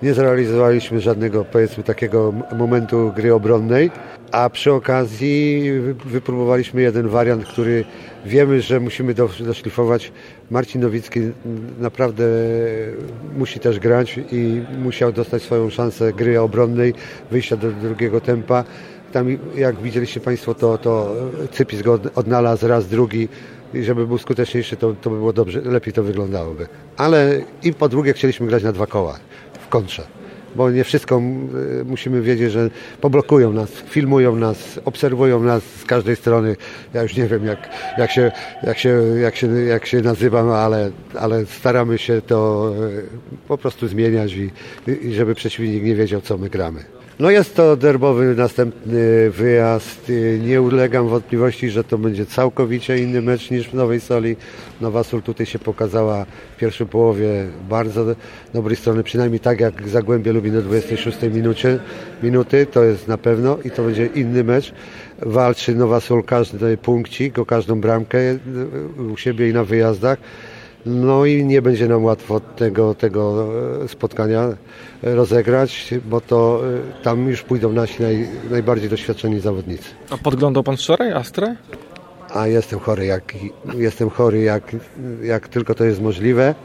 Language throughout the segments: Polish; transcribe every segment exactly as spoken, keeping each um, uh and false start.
nie zrealizowaliśmy żadnego, powiedzmy, takiego momentu gry obronnej, a przy okazji wypróbowaliśmy jeden wariant, który wiemy, że musimy doszlifować. Marcin Nowicki naprawdę musi też grać i musiał dostać swoją szansę gry obronnej, wyjścia do drugiego tempa. Tam, jak widzieliście Państwo, to, to Cypis go odnalazł raz, drugi. I żeby był skuteczniejszy, to, to by było dobrze, lepiej to wyglądałoby. Ale i po drugie chcieliśmy grać na dwa koła w kontrze, bo nie wszystko musimy wiedzieć, że poblokują nas, filmują nas, obserwują nas z każdej strony. Ja już nie wiem, jak, jak, się, jak, się, jak, się, jak się nazywam, ale, ale staramy się to po prostu zmieniać i, i żeby przeciwnik nie wiedział, co my gramy. No jest to derbowy następny wyjazd. Nie ulegam wątpliwości, że to będzie całkowicie inny mecz niż w Nowej Soli. Nowa Sól tutaj się pokazała w pierwszej połowie bardzo dobrej strony, przynajmniej tak jak Zagłębie Lubin do dwudziestej szóstej minucie, minuty, to jest na pewno i to będzie inny mecz. Walczy Nowa Sól każdy punkcik, o każdą bramkę u siebie i na wyjazdach. No i nie będzie nam łatwo tego, tego spotkania rozegrać, bo to tam już pójdą nasi naj, najbardziej doświadczeni zawodnicy. A podglądał Pan wczoraj Astrę? A jestem chory, jak, jestem chory jak, jak tylko to jest możliwe.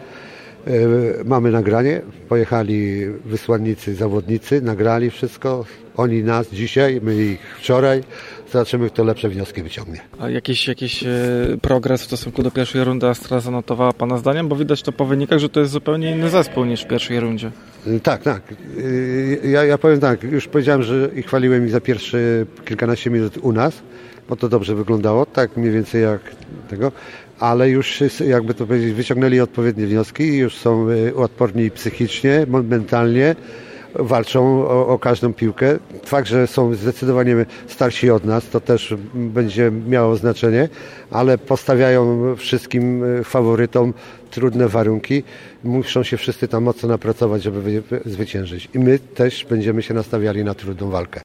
Mamy nagranie, pojechali wysłannicy, zawodnicy, nagrali wszystko. Oni nas dzisiaj, my ich wczoraj. Zobaczymy, kto lepsze wnioski wyciągnie. A jakiś, jakiś progres w stosunku do pierwszej rundy Astra zanotowała Pana zdaniem? Bo widać to po wynikach, że to jest zupełnie inny zespół niż w pierwszej rundzie. Tak, tak. Ja, ja powiem tak, już powiedziałem, że i chwaliłem ich za pierwsze kilkanaście minut u nas, bo to dobrze wyglądało, tak mniej więcej jak tego, ale już, jakby to powiedzieć, wyciągnęli odpowiednie wnioski i już są odporni psychicznie, mentalnie, walczą o, o każdą piłkę. Fakt, że są zdecydowanie starsi od nas, to też będzie miało znaczenie, ale postawiają wszystkim faworytom trudne warunki. Muszą się wszyscy tam mocno napracować, żeby zwyciężyć. I my też będziemy się nastawiali na trudną walkę.